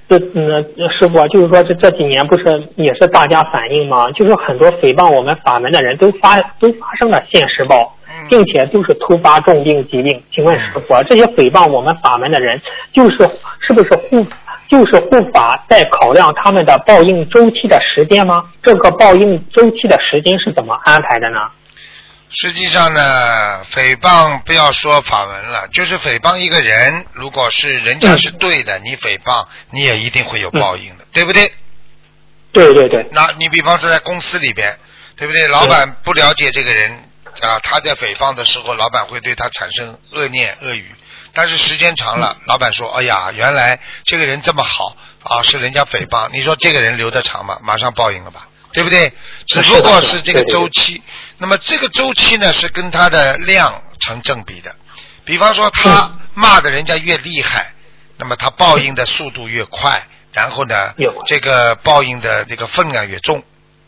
师傅啊，就是说这几年不是也是大家反映吗？就是很多诽谤我们法门的人都发生了现世报，并且就是突发重病疾病。请问师傅啊，这些诽谤我们法门的人，是不是护法在考量他们的报应周期的时间吗？这个报应周期的时间是怎么安排的呢？ 实际上呢，诽谤不要说法文了，就是诽谤一个人，如果是人家是对的，你诽谤你也一定会有报应的，对不对？ 对对对。 那你比方说在公司里边，对不对？老板不了解这个人啊，他在诽谤的时候，老板会对他产生恶念恶语，但是时间长了，老板说哎呀，原来这个人这么好啊，是人家诽谤，你说这个人留得长吗？马上报应了吧，对不对？只不过是这个周期，那么这个周期呢是跟他的量成正比的。比方说他骂的人家越厉害，那么他报应的速度越快，然后呢这个报应的这个分量越重。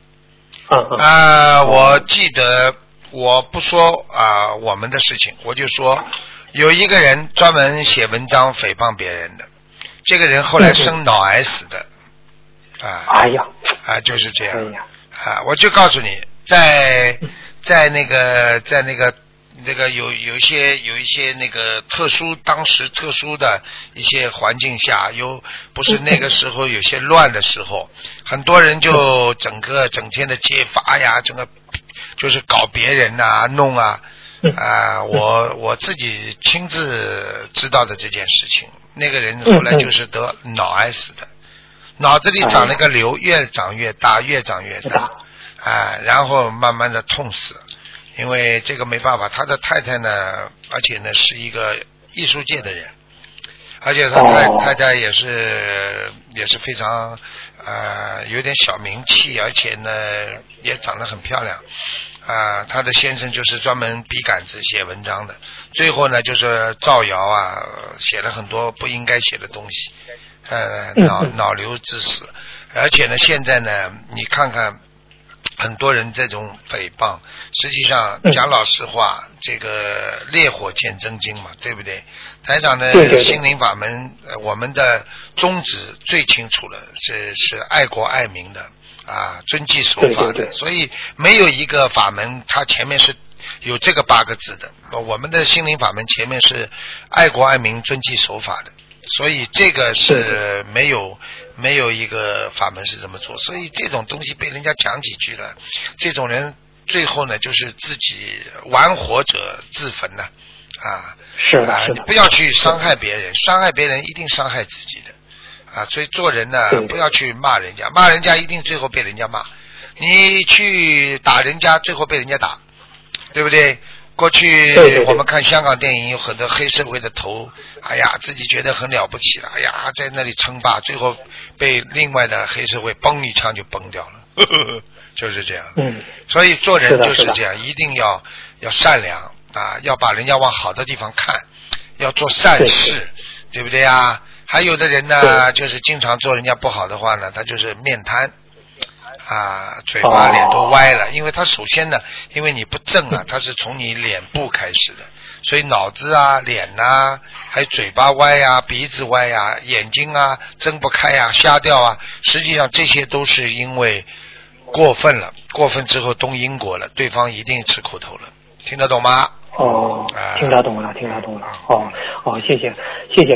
我记得我不说我们的事情，我就说有一个人专门写文章诽谤别人的，这个人后来生脑癌死的。 哎呀， 就是这样。我就告诉你，在那个有一些那个当时特殊的一些环境下，不是那个时候有些乱的时候，很多人就整天的揭发呀，整个就是搞别人啊，弄啊。我自己亲自知道的这件事情，那个人后来就是得脑癌死的。脑子里长了个瘤，越长越大，越长越大，然后慢慢的痛死。因为这个没办法，他的太太呢，而且呢是一个艺术界的人，而且他太太也是非常有点小名气，而且呢也长得很漂亮。他的先生就是专门笔杆子写文章的，最后呢就是造谣写了很多不应该写的东西。脑瘤致死，而且呢，现在呢，你看看很多人这种诽谤，实际上讲老实话，这个烈火见真金嘛，对不对？台长的心灵法门，我们的宗旨最清楚了，是爱国爱民的遵纪守法的，所以没有一个法门，它前面是有这个8个字的。我们的心灵法门前面是爱国爱民、遵纪守法的。所以这个是没有一个法门是这么做，所以这种东西被人家讲几句了，这种人最后呢就是自己玩火者自焚呢。 是的， 你不要去伤害别人，伤害别人一定伤害自己的所以做人呢不要去骂人家，骂人家一定最后被人家骂，你去打人家最后被人家打，对不对？过去我们看香港电影，有很多黑社会的头，哎呀，自己觉得很了不起了，哎呀，在那里称霸，最后被另外的黑社会崩一枪就崩掉了，就是这样。所以做人就是这样，一定要善良要把人家往好的地方看，要做善事，对不对啊？还有的人呢，就是经常做人家不好的话呢，他就是面瘫。嘴巴脸都歪了，因为他首先呢，因为你不正他是从你脸部开始的，所以脑子脸还有嘴巴歪鼻子歪眼睛睁不开瞎掉实际上这些都是因为过分了，过分之后动因果了，对方一定吃苦头了，听得懂吗？ 听得懂了。谢谢。